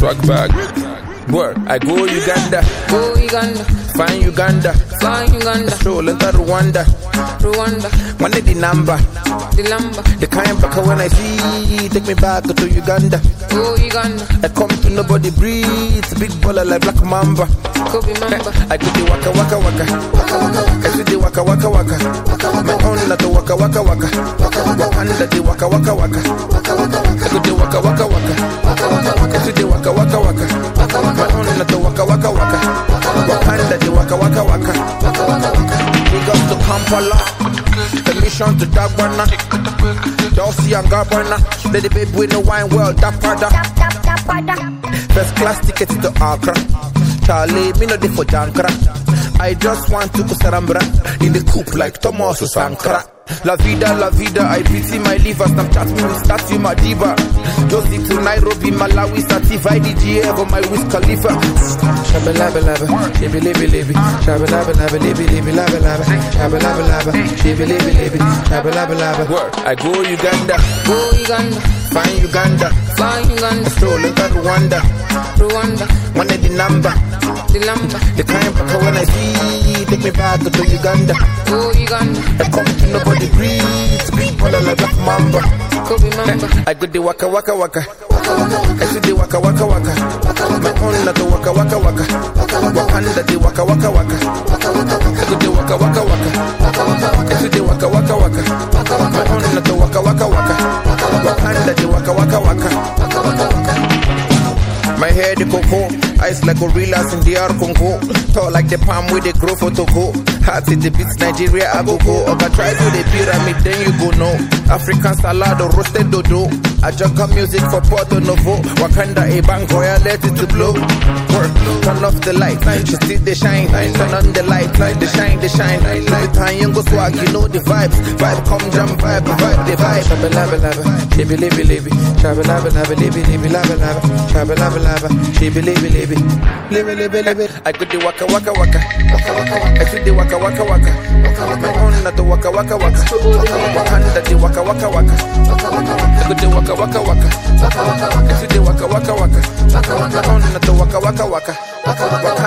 swag bag. Word, I go Uganda. Go Uganda. Find Uganda. Find Uganda. Stroll into Rwanda. Rwanda. One day the number. The lumber. The kind back when I see, take me back to Uganda. Go Uganda. I come to nobody breathe. Big baller like Black Mamba. Kobe Mamba. I do the waka waka waka. I do the waka waka waka. My own not the waka waka waka. Wakanda the waka waka waka. I do the waka waka waka. I do the waka waka waka. My own not the waka waka waka. Wakanda the waka waka waka. Big up to Kampala. The mission to Dagwana. Dulcie and Gabbana. Let the baby with no wine well, that pada. First class ticket to Accra. Charlie, me no dey for Jankra. I just want to go Sarambra in the coupe like Thomas Sankara. La vida, I pity my liver. Snapchat me with statue my diva. Josie to Nairobi, Malawi, Sativa, IDGA for my Wiz Khalifa. Shabba labba labba, shibby libby libby. Shabba labba labba, libby libby labba labba. Shabba labba labba, shibby libby libby. Shabba labba labba. Word, I go Uganda. Go Uganda. Find Uganda. Find Uganda. Stroll into Rwanda. Rwanda. One day the number. The lumber. The kind back when I see, take me back to Uganda. Go Uganda. I come to nobody breathe. Big baller like Black Mamba. Kobe Mamba. I go the waka waka waka. I do the waka waka waka. My own not the waka waka waka. Wakanda the waka waka waka. I do the waka waka waka. I do the waka waka waka. My own not the waka waka waka. Wakanda the waka waka waka. My hair the cocoa, eyes like gorillas in the Congo. Tall like the palm with the grow for Togo. Heart in the beats, Nigeria, I go. Oga try to the pyramid, then you go know. African salad or roasted dodo. Ajaka music for Porto Novo. Wakanda a bangoya, let it to blow. Work, turn off the light, she still the shine. Turn on the light, the shine, the shine. Light time, you go swag, you know the vibes. Vibe come jump, vibe the vibe. Shabba labba labba, shibby libby libby. Shabba labba labba, libby libby labba labba. Shabba labba labba, shibby libby libby. Libby libby libby. I do the waka waka waka. I do the waka waka waka. My own not the waka waka waka. Wakanda the waka waka waka. I do the waka waka waka. I do the waka waka waka. My own not the waka waka waka.